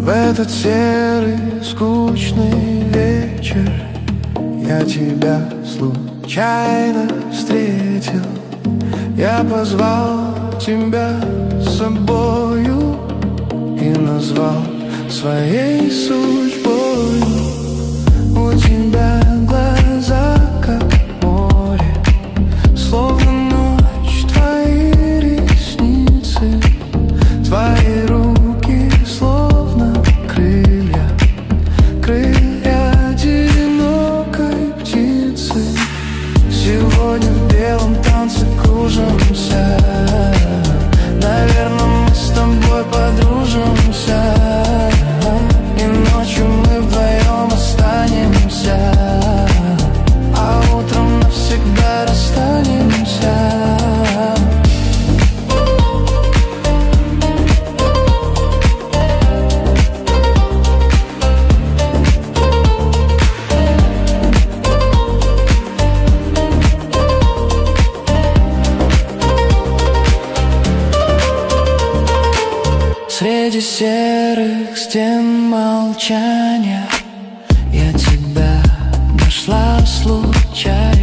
В этот серый, скучный вечер я тебя случайно встретил. Я позвал тебя с собою и назвал своей судьбою. У тебя глаза, как море, словно ночь, твои ресницы, твои руки, словно крылья, крылья одинокой птицы. Сегодня в белом танце кружимся, наверное, мы с тобой подружимся, и ночью мы вдвоем останемся, а утром навсегда расстанемся. Среди серых стен молчания я тебя нашла случайно.